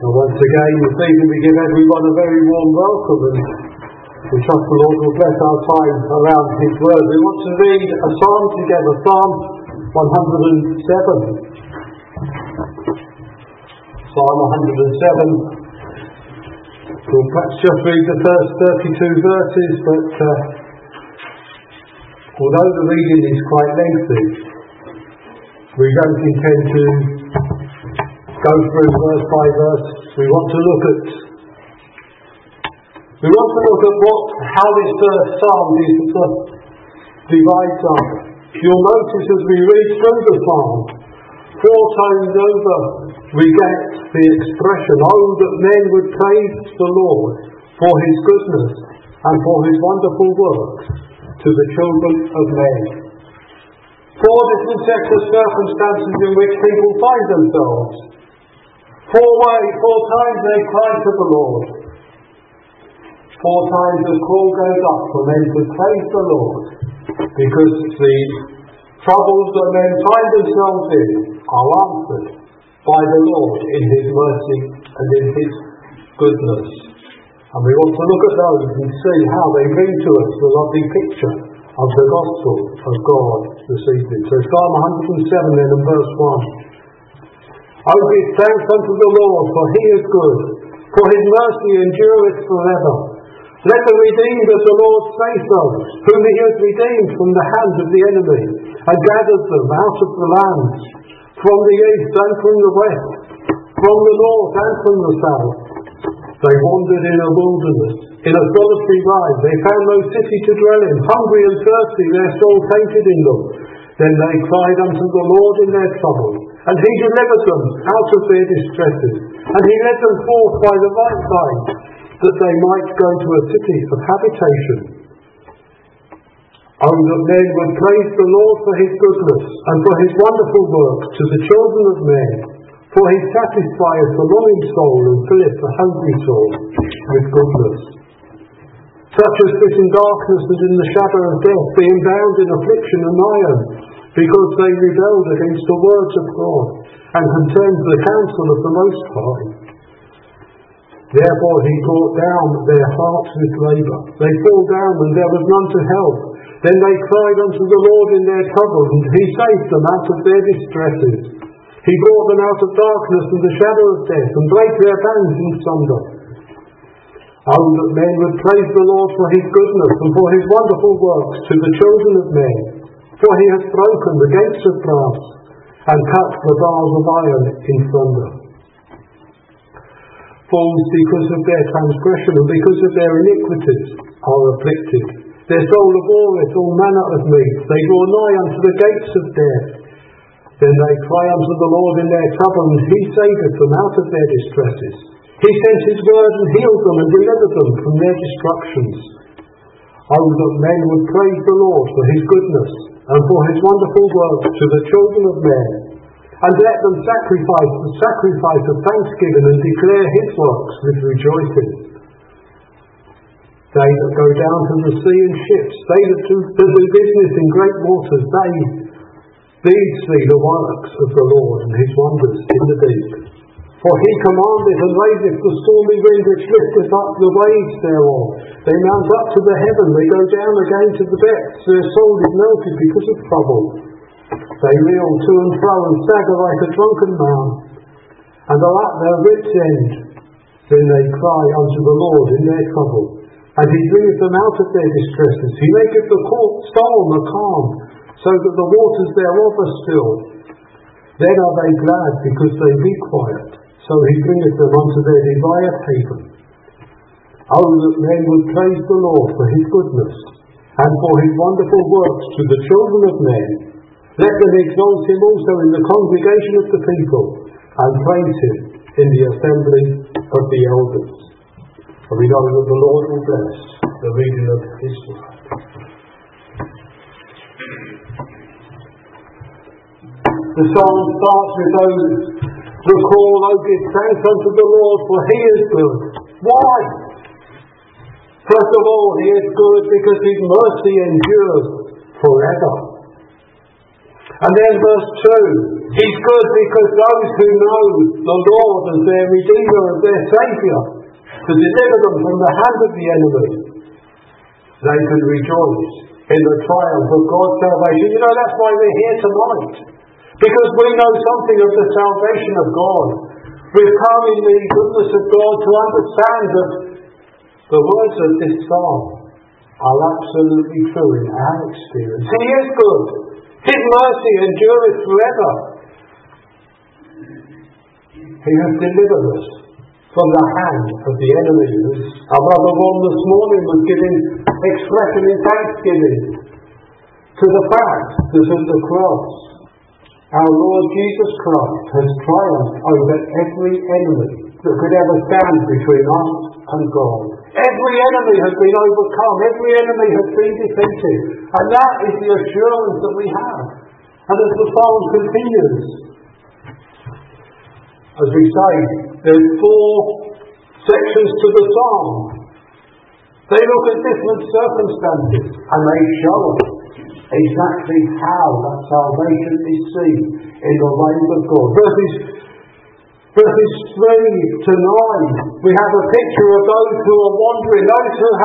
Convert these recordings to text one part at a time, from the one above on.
And once again this evening we give everyone a very warm welcome, and we trust the Lord will bless our time around His Word. We want to read a psalm together, Psalm 107. Psalm 107. We'll perhaps just read the first 32 verses, but although the reading is quite lengthy, we don't intend to go through verse by verse. We want to look at how this first psalm divides up. You'll notice as we read through the psalm, 4 times over we get the expression, "Oh, that men would praise the Lord for His goodness and for His wonderful works to the children of men." 4 different sets of circumstances in which people find themselves. 4 times they cry to the Lord. 4 times the call goes up for men to praise the Lord, because the troubles that men find themselves in are answered by the Lord in His mercy and in His goodness. And we want to look at those and see how they bring to us the lovely picture of the gospel of God this evening. So Psalm 107 then and verse 1. "Oh, give thanks unto the Lord, for He is good, for His mercy endureth forever. Let the redeemed of the Lord say so, whom He has redeemed from the hand of the enemy, and gathered them out of the lands, from the east and from the west, from the north and from the south. They wandered in a wilderness, in a solitary ride. They found no city to dwell in. Hungry and thirsty, their soul fainted in them. Then they cried unto the Lord in their trouble, and He delivered them out of their distresses. And He led them forth by the right side, that they might go to a city of habitation. Oh, that men would praise the Lord for His goodness, and for His wonderful works to the children of men. For He satisfieth the longing soul, and filleth the hungry soul with goodness. Such as sit in darkness and in the shadow of death, being bound in affliction and iron, because they rebelled against the words of God, and contemned the counsel of the Most High. Therefore He brought down their hearts with labour. They fall down, and there was none to help. Then they cried unto the Lord in their trouble, and He saved them out of their distresses. He brought them out of darkness and the shadow of death, and brake their bands in sunder. Oh, that men would praise the Lord for His goodness, and for His wonderful works to the children of men. For He has broken the gates of brass, and cut the bars of iron in sunder. Fools, because of their transgression and because of their iniquities, are afflicted. Their soul abhorreth all manner of meat. They draw nigh unto the gates of death. Then they cry unto the Lord in their trouble, and He saveth them out of their distresses. He sent His word and healed them and delivered them from their destructions. Oh, that men would praise the Lord for His goodness and for His wonderful works to the children of men, and let them sacrifice the sacrifice of thanksgiving and declare His works with rejoicing. They that go down to the sea in ships, they that do business in great waters, these see the works of the Lord and His wonders in the deep. For He commandeth and raiseth the stormy wind, which lifteth up the waves thereof. They mount up to the heaven, they go down again to the depths. Their soul is melted because of trouble. They reel to and fro and stagger like a drunken man, and are at their wits' end. Then they cry unto the Lord in their trouble, and He bringeth them out of their distresses. He maketh the storm a calm, so that the waters thereof are still. Then are they glad, because they be quiet. So He bringeth them unto their desired haven. Oh, that men would praise the Lord for His goodness, and for His wonderful works to the children of men. Let them exalt Him also in the congregation of the people, and praise Him in the assembly of the elders. And we know that the Lord will bless the reading of His word. The psalm starts with those who call, "Oh, give thanks unto the Lord, for He is good." Why? First of all, He is good because His mercy endures forever. And then verse 2, He's good because those who know the Lord as their Redeemer, as their Saviour, to deliver them from the hand of the enemy, they can rejoice in the triumph of God's salvation. You know, that's why we're here tonight. Because we know something of the salvation of God. We've come in the goodness of God to understand that the words of this psalm are absolutely true in our experience. He is good. His mercy endureth forever. He has delivered us from the hand of the enemy. Our brother Ron this morning was giving expression in thanksgiving to the fact that at the cross our Lord Jesus Christ has triumphed over every enemy that could ever stand between us and God. Every enemy has been overcome. Every enemy has been defeated. And that is the assurance that we have. And as the psalm continues, as we say, there's 4 sections to the psalm. They look at different circumstances and they show us exactly how that salvation is seen in the ways of God. Verses 3 to 9, we have a picture of those who are wandering, those who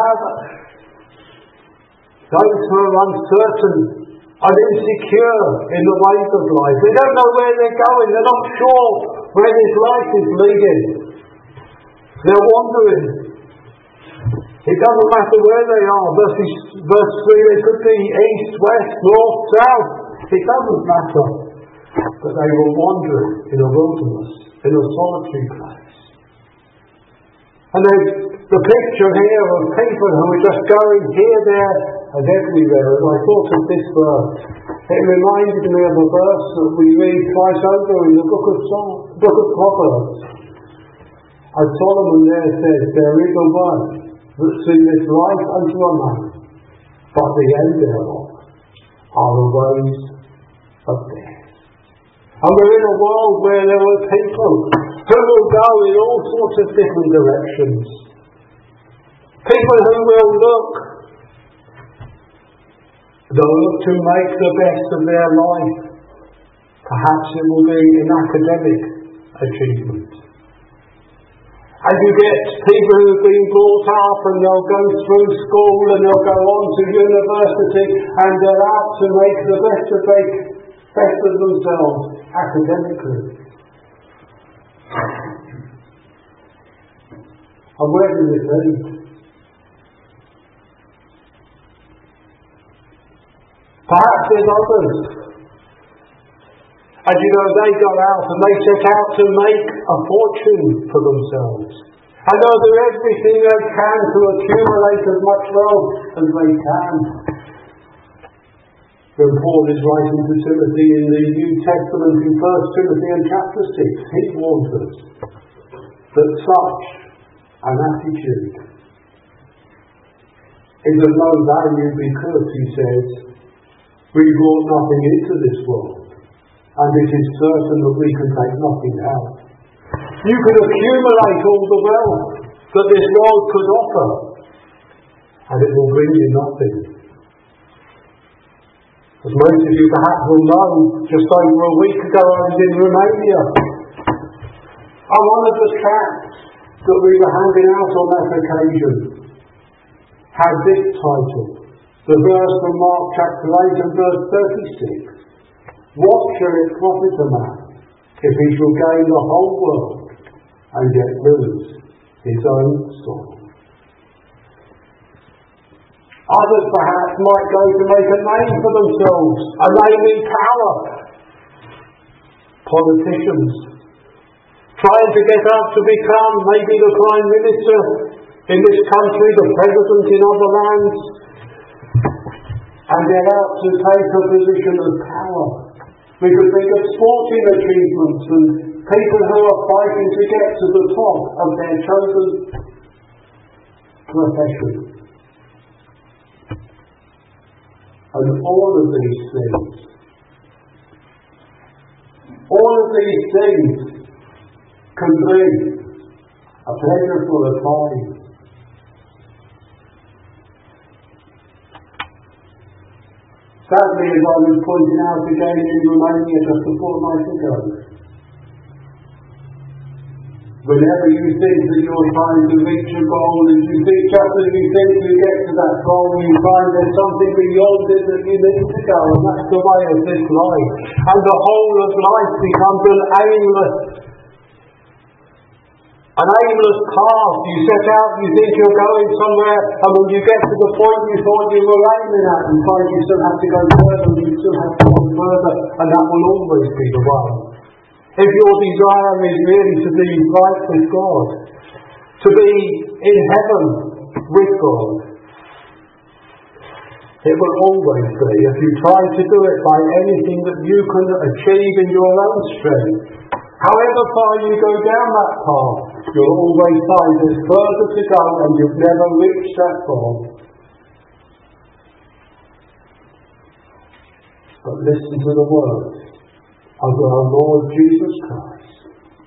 are uncertain and insecure in the ways of life. They don't know where they're going. They're not sure where this life is leading. They're wandering. It doesn't matter where they are. Verse 3, they could be east, west, north, south. It doesn't matter. But they were wandering in a wilderness, in a solitary place. And there's the picture here of people who are just going here, there, and everywhere. As I thought of this verse, it reminded me of a verse that we read twice over in the book of Proverbs. As Solomon there says, there is a way that seemeth life unto a man, but the end thereof are the ways of death. And we're in a world where there are people who will go in all sorts of different directions. People who will look to make the best of their life. Perhaps it will be an academic achievement. And you get people who have been brought up and they'll go through school and they'll go on to university and they're out to make the best of themselves academically. And where does it lead? Perhaps there's others. And you know, they go out and they set out to make a fortune for themselves. And they'll do everything they can to accumulate as much wealth as they can. When Paul is writing to Timothy in the New Testament in 1 Timothy and chapter 6, he warns us that such an attitude is of no value because, he says, we brought nothing into this world, and it is certain that we can take nothing out. You can accumulate all the wealth that this world could offer, and it will bring you nothing. As most of you perhaps will know, just over a week ago I was in Romania. And one of the tracts that we were handing out on that occasion had this title, the verse from Mark chapter 8 and verse 36. What shall it profit a man if he shall gain the whole world and yet lose his own soul? Others perhaps might go to make a name for themselves, a name in power. Politicians trying to get up to become maybe the Prime Minister in this country, the President in other lands, and they're out to take a position of power. We could think of sporting achievements and people who are fighting to get to the top of their chosen profession. And all of these things can bring a pleasureful time. Sadly, as I was pointing out again in Romania just a fortnight ago, whenever you think that you're trying to reach a goal, and you think just as you think you get to that goal, you find there's something beyond it that you need to go, and that's the way of this life. And the whole of life becomes an aimless path. You set out, you think you're going somewhere, and when you get to the point you thought you were aiming at, you find you still have to go further, and you still have to go further, and that will always be the way. If your desire is really to be right with God, to be in heaven with God, it will always be, if you try to do it by anything that you can achieve in your own strength, however far you go down that path, you'll always find there's further to go and you've never reached that goal. But listen to the words of our Lord Jesus Christ.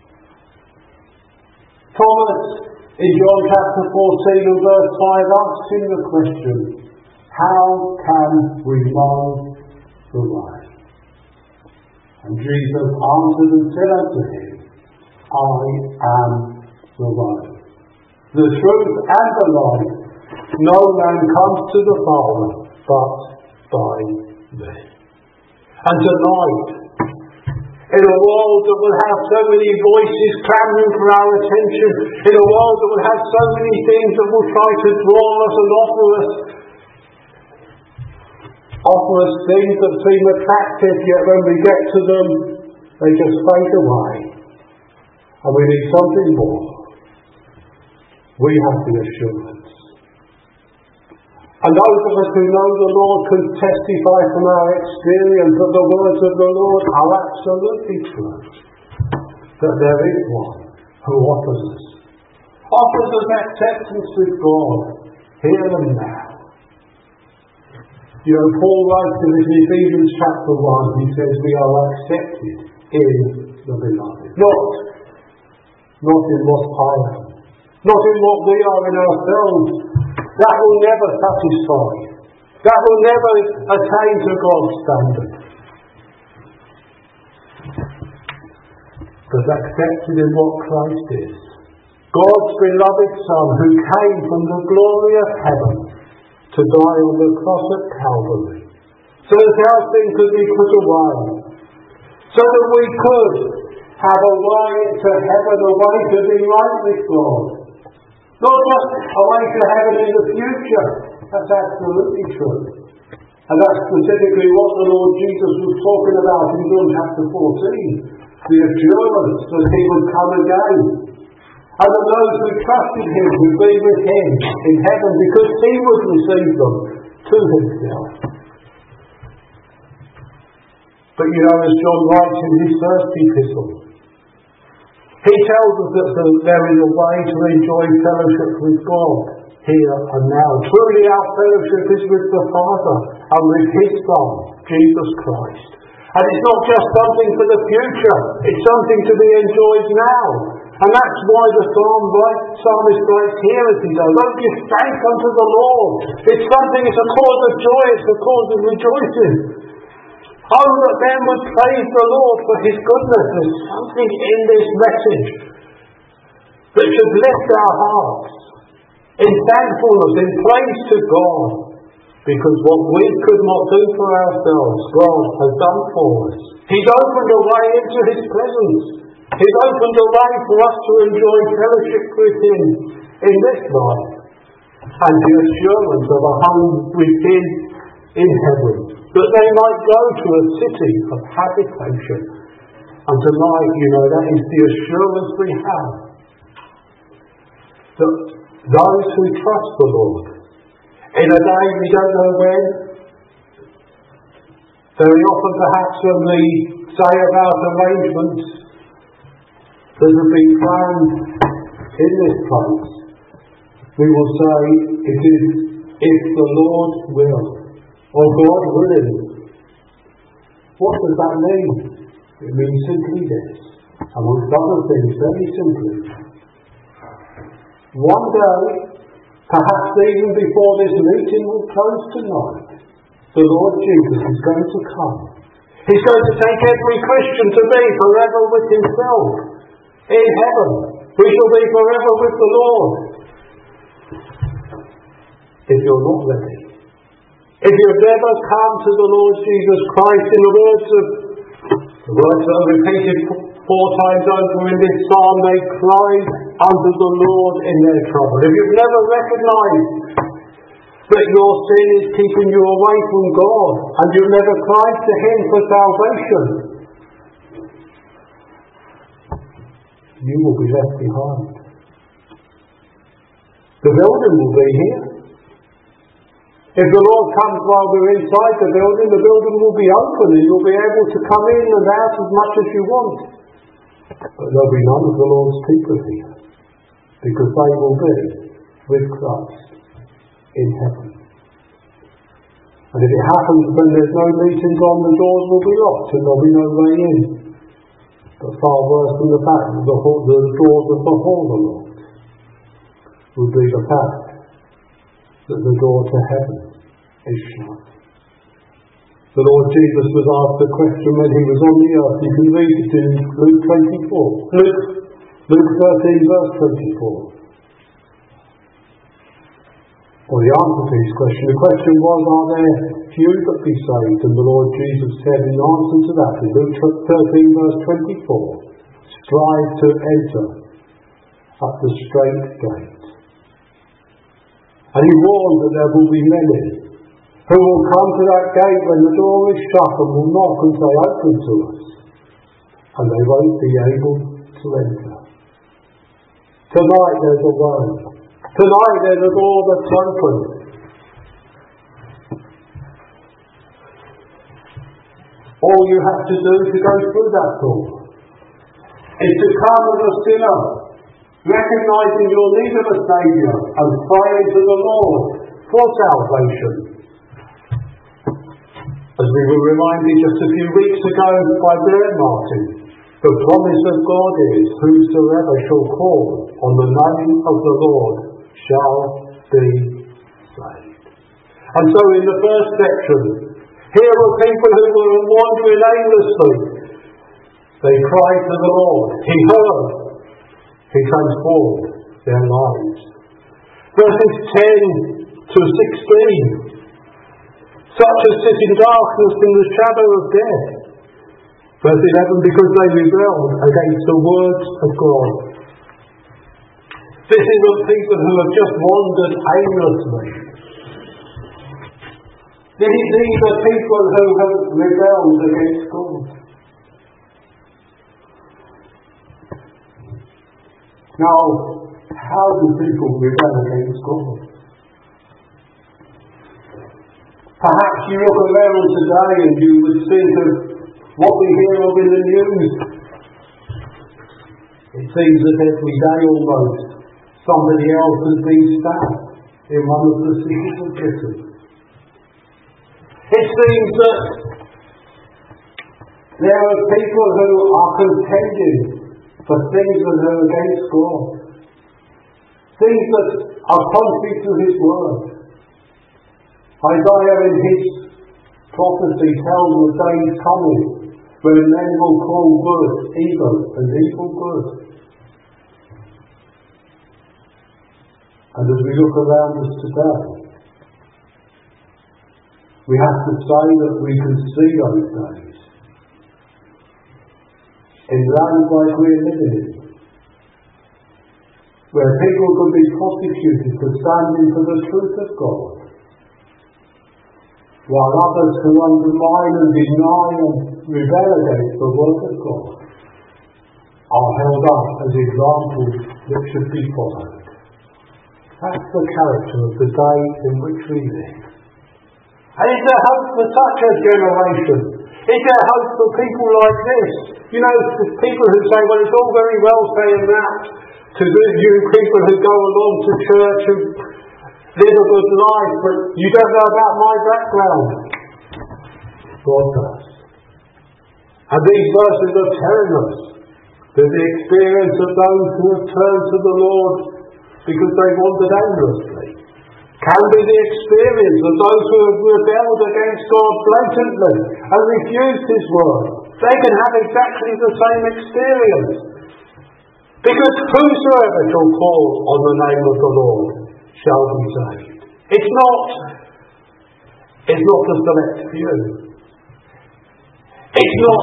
Thomas, in John chapter 14 and verse 5, asks him the question, how can we know the way? And Jesus answered and said unto him, I am the way, the truth and the life. No man comes to the Father but by me. And tonight, in a world that will have so many voices clamouring for our attention, in a world that will have so many things that will try to draw us and offer us things that seem attractive, yet when we get to them, they just fade away. And we need something more. We have the assurance. And those of us who know the Lord can testify from our experience that the words of the Lord are absolutely true. That there is one who offers us acceptance with God, here and now. You know, Paul writes in Ephesians chapter 1, he says we are accepted in the beloved. Not in what I am. Not in what we are in ourselves. That will never satisfy. That will never attain to God's standard. But accepted in what Christ is. God's beloved Son who came from the glory of heaven to die on the cross at Calvary, so that our sin could be put away, so that we could have a way to heaven, a way to be right with God. Not just a way to heaven in the future. That's absolutely true. And that's specifically what the Lord Jesus was talking about in John chapter 14. The assurance that he would come again. And that those who trusted him would be with him in heaven because he would receive them to himself. But you know, as John writes in his first epistle, he tells us that there is a way to enjoy fellowship with God here and now. Truly our fellowship is with the Father and with his Son, Jesus Christ. And it's not just something for the future, it's something to be enjoyed now. And that's why the psalmist writes here as he does, "Oh, give thanks unto the Lord." It's something, it's a cause of joy, it's a cause of rejoicing. Oh, that men would praise the Lord for his goodness. There's something in this message that should lift our hearts in thankfulness, in praise to God, because what we could not do for ourselves, God has done for us. He's opened a way into his presence. He's opened a way for us to enjoy fellowship with him in this life, and the assurance of a home with him in heaven, that they might go to a city of habitation. And tonight, you know, that is the assurance we have, that those who trust the Lord, in a day we don't know when, very often perhaps when we say about arrangements that have been planned in this place, we will say it is if the Lord will, or God willing. What does that mean? It means simply this, amongst other things, very simply. One day, perhaps even before this meeting will close tonight, the Lord Jesus is going to come. He's going to take every Christian to be forever with himself in heaven. We shall be forever with the Lord. If you're not ready, if you've never come to the Lord Jesus Christ in the words that are repeated 4 times over in this psalm, they cried unto the Lord in their trouble. If you've never recognised that your sin is keeping you away from God and you've never cried to Him for salvation, you will be left behind. The building will be here. If the Lord comes while we're inside the building will be open and you'll be able to come in and out as much as you want. But there'll be none of the Lord's people here, because they will be with Christ in heaven. And if it happens when there's no meetings on, the doors will be locked and there'll be no way in. But far worse than the fact that the doors of the hall are locked will be the fact that the door to heaven is shut. The Lord Jesus was asked the question when he was on the earth. You can read it in Luke 13 verse 24. Or the answer to his question. The question was, are there few that be saved? And the Lord Jesus said in answer to that in Luke 13 verse 24, strive to enter at the straight gate. And he warned that there will be many who will come to that gate when the door is shut and will knock and say, open to us. And they won't be able to enter. Tonight there's a way. Tonight there's a door that's open. All you have to do to go through that door is to come as a sinner, recognising your need of a Saviour and praying to the Lord for salvation. As we were reminded just a few weeks ago by Blair Martin, the promise of God is, whosoever shall call on the name of the Lord shall be saved. And so in the first section, here were people who were wandering aimlessly. They cried to the Lord. He heard. He transformed their lives. Verses 10 to 16. Such as sit in darkness in the shadow of death. Verse 11, because they rebelled against the words of God. This is of people who have just wandered aimlessly. These are people who have rebelled against God. Now, how do people rebel against God? Perhaps you look around today and you would think of what we hear of in the news. It seems that every day almost somebody else has been stabbed in one of the cities of Britain. It seems that there are people who are contending for things that are against God. Things that are contrary to His word. Isaiah in his prophecy tells of days coming when men will call good evil and evil good. And as we look around us today, we have to say that we can see those days. In lands like we're living in, where people could be prosecuted for standing for the truth of God, while others who undermine and deny and rebel against the word of God are held up as examples that should be followed. That's the character of the day in which we live. And is there hope for such a generation? Is there hope for people like this? You know, people who say, well, it's all very well saying that to you people who go along to church and live a good life, but you don't know about my background. God does. And these verses are telling us that the experience of those who have turned to the Lord because they wandered aimlessly can be the experience of those who have rebelled against God blatantly and refused His word. They can have exactly the same experience. Because whosoever shall call on the name of the Lord shall be saved. It's not a select few. It's not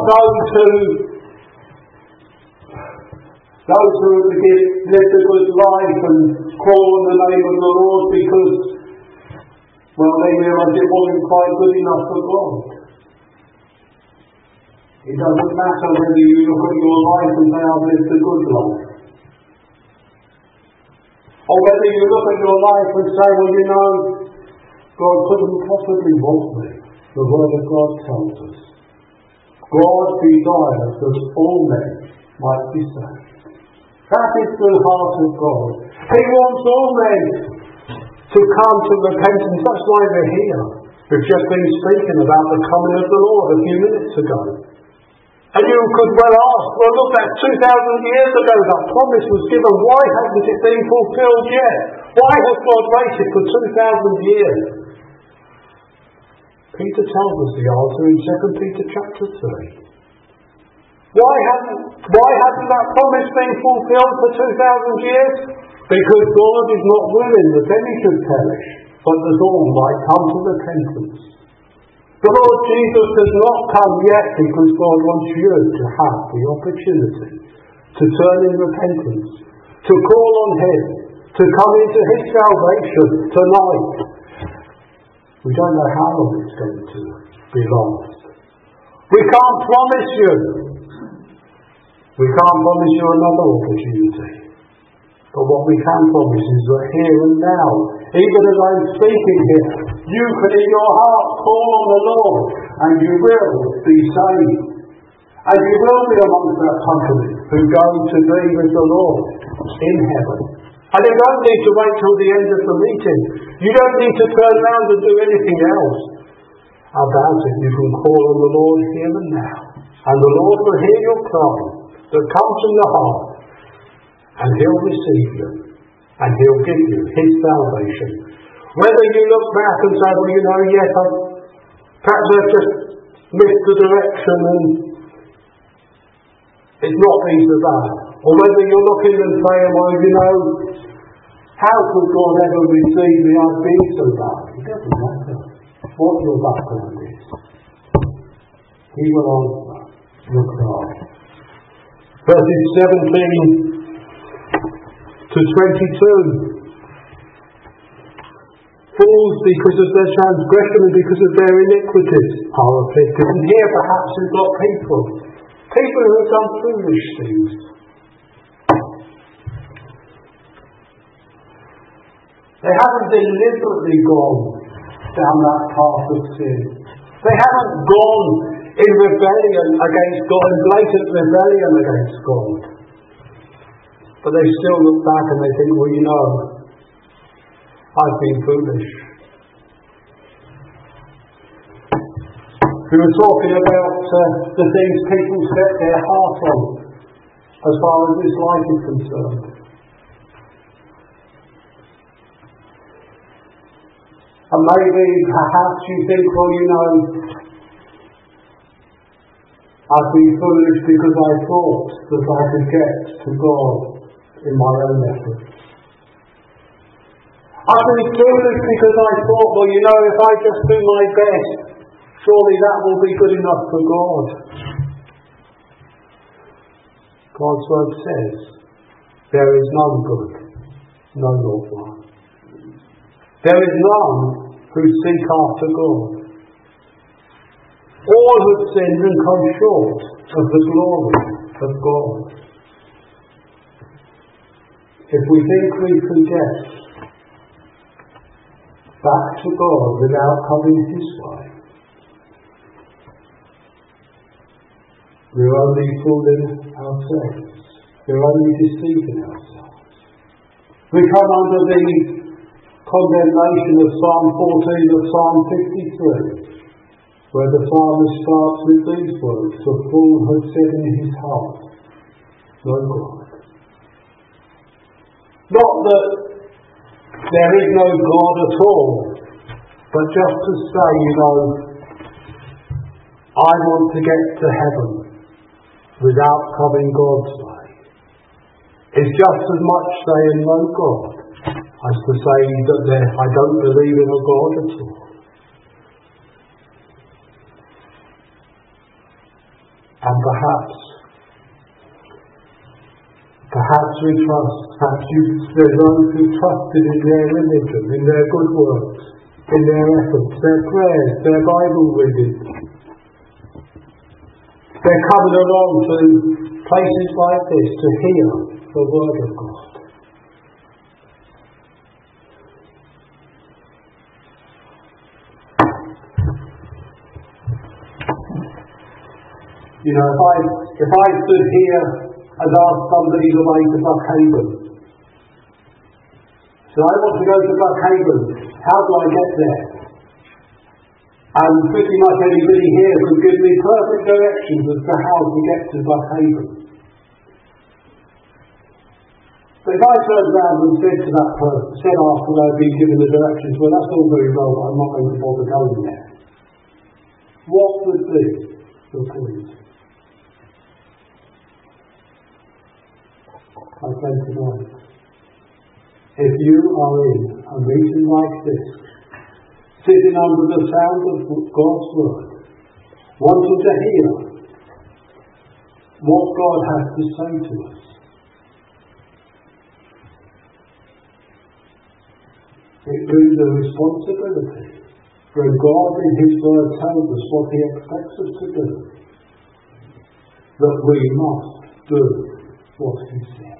those who have lived a good life and call on the name of the Lord because, well, they realise it wasn't quite good enough for God. It doesn't matter whether you look at your life and say, I've lived a good life. Or whether you look at your life and say, well, you know, God couldn't possibly want me. The Word of God tells us. God desires that all men might be saved. That is the heart of God. He wants all men to come to repentance. That's why we're here. We've just been speaking about the coming of the Lord a few minutes ago. And you could well ask, well look, that's 2,000 years ago that promise was given. Why hasn't it been fulfilled yet? Why has God waited for 2,000 years? Peter tells us the answer in 2 Peter chapter 3. Why hasn't that promise been fulfilled for 2,000 years? Because God is not willing that any should perish, but that all might come to repentance. The Lord Jesus has not come yet because God wants you to have the opportunity to turn in repentance, to call on Him, to come into His salvation tonight. We don't know how long it's going to be last. We can't promise you. We can't promise you another opportunity. But what we can promise is that here and now, even as I'm speaking here, you can in your heart call on the Lord and you will be saved. And you will be amongst that company who go to be with the Lord in heaven. And you don't need to wait till the end of the meeting. You don't need to turn around and do anything else about it. You can call on the Lord here and now. And the Lord will hear your cry that comes from the heart. And He'll receive you. And He'll give you His salvation. Whether you look back and say, well, you know, yes, perhaps I've just missed the direction and it's not been so bad. Or whether you're looking and saying, well, you know, how could God ever receive me? I've been so bad. It doesn't matter what your background is. He will answer your cry. Verses 17 to 22. Fools, because of their transgression and because of their iniquities, are afflicted. And here perhaps we've got people who have done foolish things. They haven't deliberately gone down that path of sin. They haven't gone in rebellion against God, in blatant rebellion against God. But they still look back and they think, well, you know, I've been foolish. We were talking about the things people set their heart on as far as this life is concerned. And maybe, perhaps you think, well, you know, I've been foolish because I thought that I could get to God in my own efforts. I've been foolish because I thought, well, you know, if I just do my best, surely that will be good enough for God. God's word says, there is none good, no, not one. There is none who seek after God. All have sinned and come short of the glory of God. If we think we can get back to God without coming His way, we're only fooling ourselves. We're only deceiving ourselves. We come under the condemnation of Psalm 14 of Psalm 53, where the psalmist starts with these words, "The fool has said in his heart, no God." Not that there is no God at all. But just to say, I want to get to heaven without coming God's way, is just as much saying no God as to say that I don't believe in a God at all. And perhaps we trust, there's those who trusted in their religion, in their good works, in their efforts, their prayers, their Bible reading. They're coming along to places like this to hear the Word of God. If I stood here and asked somebody the way to Buckhaven, so I want to go to Buckhaven, how do I get there? And pretty much anybody here could give me perfect directions as to how to get to Buckhaven. But if I turned around and said to that person, said after I'd been given the directions, well, that's all very well, but I'm not going to bother going there, what would be the point? I say tonight, if you are in a meeting like this, sitting under the sound of God's Word, wanting to hear what God has to say to us, it brings a responsibility when God in His Word tells us what He expects us to do, that we must do what He says.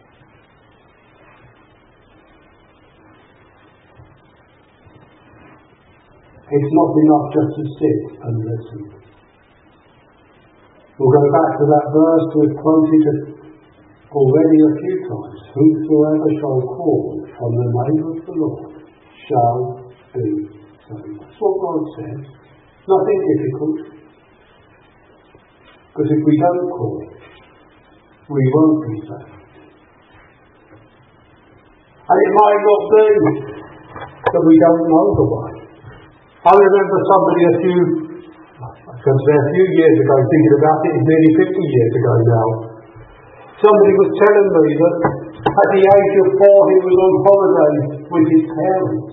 It's not enough just to sit and listen. We'll go back to that verse we've quoted already a few times. Whosoever shall call on the name of the Lord shall be saved. That's what God says. Nothing difficult. Because if we don't call, we won't be saved. And it might not be that we don't know the way. I remember somebody a few years ago, thinking about it, it's nearly 50 years ago now. Somebody was telling me that at the age of 4 he was on holiday with his parents.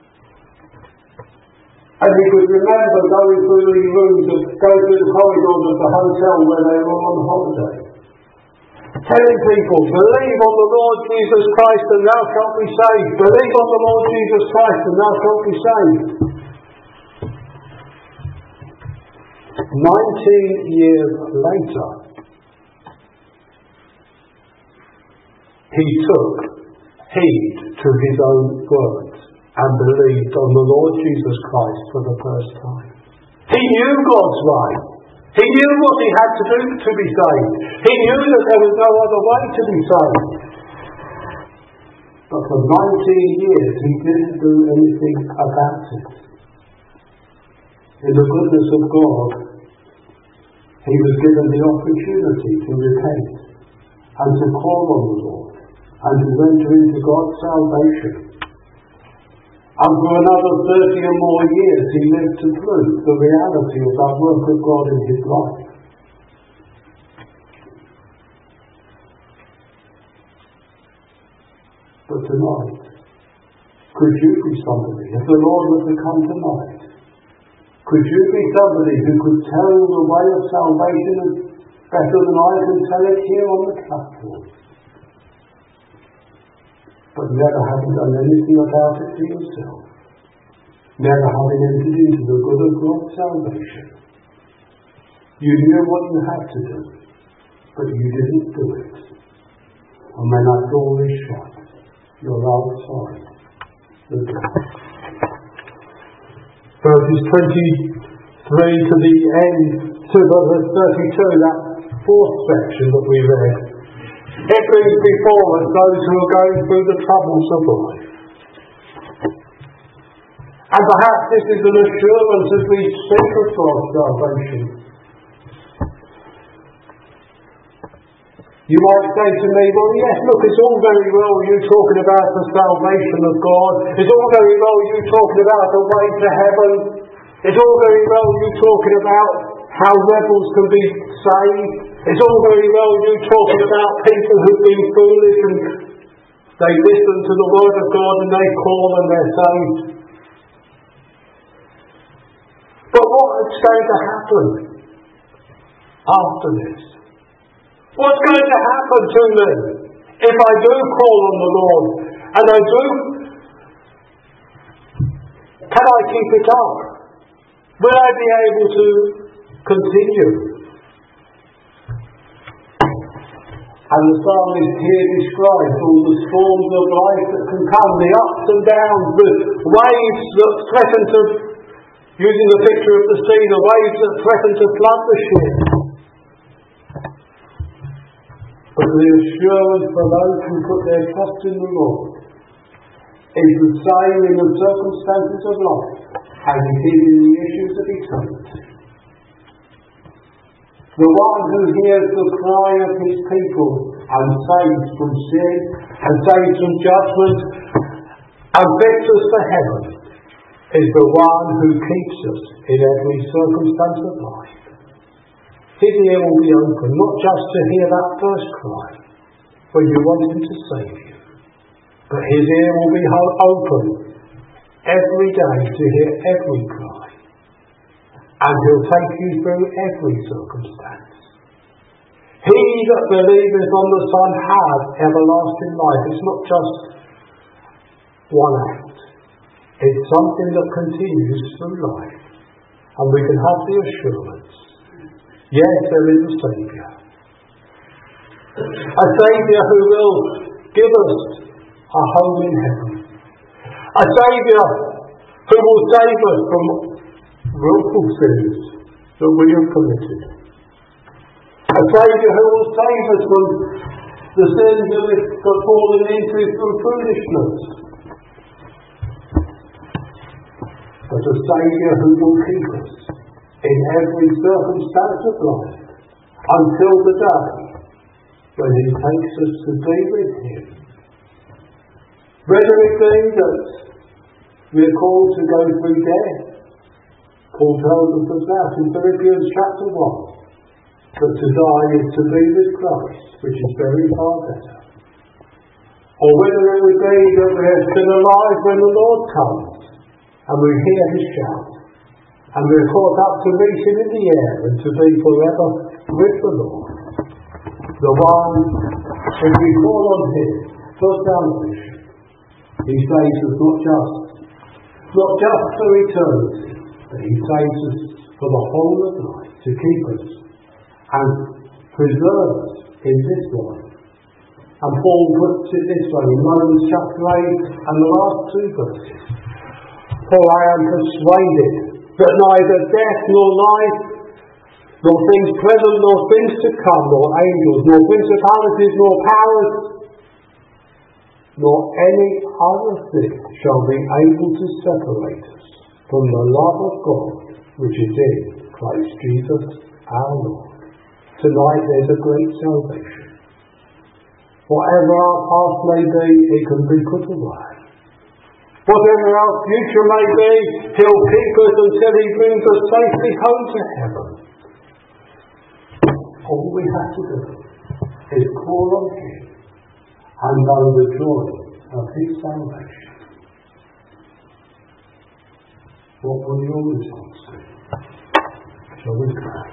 And he could remember going through the rooms, going through the corridors of the hotel where they were on holiday, telling people, believe on the Lord Jesus Christ and thou shalt be saved. Believe on the Lord Jesus Christ and thou shalt be saved. 19 years later, he took heed to his own words and believed on the Lord Jesus Christ for the first time. He knew God's way. He knew what he had to do to be saved. He knew that there was no other way to be saved. But for 19 years he didn't do anything about it. In the goodness of God, he was given the opportunity to repent and to call on the Lord and to enter into God's salvation. And for another 30 or more years he lived to prove the reality of that work of God in his life. But tonight, could you be somebody, if the Lord were to come tonight, could you be somebody who could tell the way of salvation better than I can tell it here on the platform, but never having done anything about it for yourself, never having entered into the good of God's salvation? You knew what you had to do, but you didn't do it. And when that door is shut, you're outside the door. Verses 23 to the end, to verse 32, that fourth section that we read. It brings before us those who are going through the troubles of life. And perhaps this is an assurance as we speak of God's salvation. You might say to me, well, yes, look, it's all very well you talking about the salvation of God. It's all very well you talking about the way to heaven. It's all very well you talking about how rebels can be saved. It's all very well you talking about people who've been foolish and they listen to the word of God and they call and they're saved. But what's going to happen after this? What's going to happen to me if I do call on the Lord and I do? Can I keep it up? Will I be able to continue? And the psalmist here describes all the storms of life that can come, the ups and downs, the waves that threaten to, using the picture of the sea, the waves that threaten to flood the ship. But the assurance for those who put their trust in the Lord is the same in the circumstances of life as it is in the issues of eternity. The one who hears the cry of his people and saves from sin and saves from judgment and fits us for heaven is the one who keeps us in every circumstance of life. His ear will be open, not just to hear that first cry when you want him to save you, but his ear will be open every day to hear every cry, and he'll take you through every circumstance. He that believeth on the Son has everlasting life. It's not just one act. It's something that continues through life, and we can have the assurance. Yes, there is a Saviour. A Saviour who will give us a home in heaven. A Saviour who will save us from willful sins that we have committed. A Saviour who will save us from the sins that we've fallen into through foolishness. But a Saviour who will keep us in every circumstance of life until the day when he takes us to be with him. Whether it be that we're called to go through death, Paul tells us of that in Philippians chapter 1, that to die is to be with Christ, which is very far better. Or whether it would be that we're still alive when the Lord comes and we hear his shout, and we're caught up to meet him in the air and to be forever with the Lord. The one, if we call on him for salvation, he saves us not just for eternity, but he saves us for the whole of life, to keep us and preserve us in this life. And Paul puts it this way in Romans chapter 8 and the last 2 verses. For I am persuaded that neither death nor life, nor things present nor things to come, nor angels, nor principalities, nor powers, nor any other thing shall be able to separate us from the love of God which is in Christ Jesus our Lord. Tonight there's a great salvation. Whatever our past may be, it can be put away. Whatever our future may be, he'll keep us until he brings us safely home to heaven. All we have to do is call on him and know the joy of his salvation. What will your response be? Shall we pray?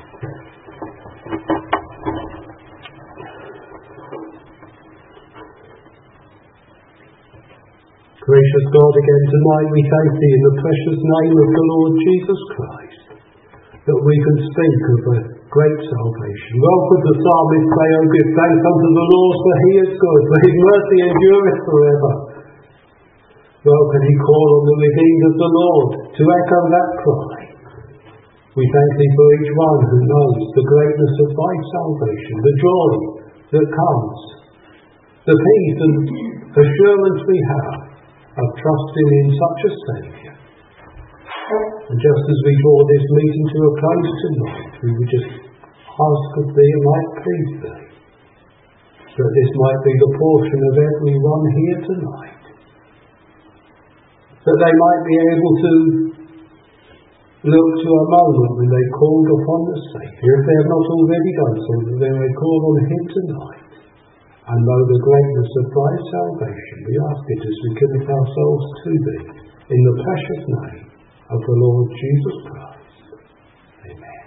Gracious God, again tonight we thank thee in the precious name of the Lord Jesus Christ, that we can speak of a great salvation. Well could the psalmist say, "Oh, give thanks unto the Lord, for he is good, for his mercy endureth forever." Well can he call on the redeemed of the Lord to echo that cry. We thank thee for each one who knows the greatness of thy salvation, the joy that comes, the peace and assurance we have of trusting in such a Saviour. And just as we draw this meeting to a close tonight, we would just ask of thee and might please thee that this might be the portion of everyone here tonight. That they might be able to look to a moment when they called upon the Saviour, if they have not already done so, that they may call on Him tonight and know the greatness of thy salvation. We ask it as we commit ourselves to thee, in the precious name of the Lord Jesus Christ. Amen.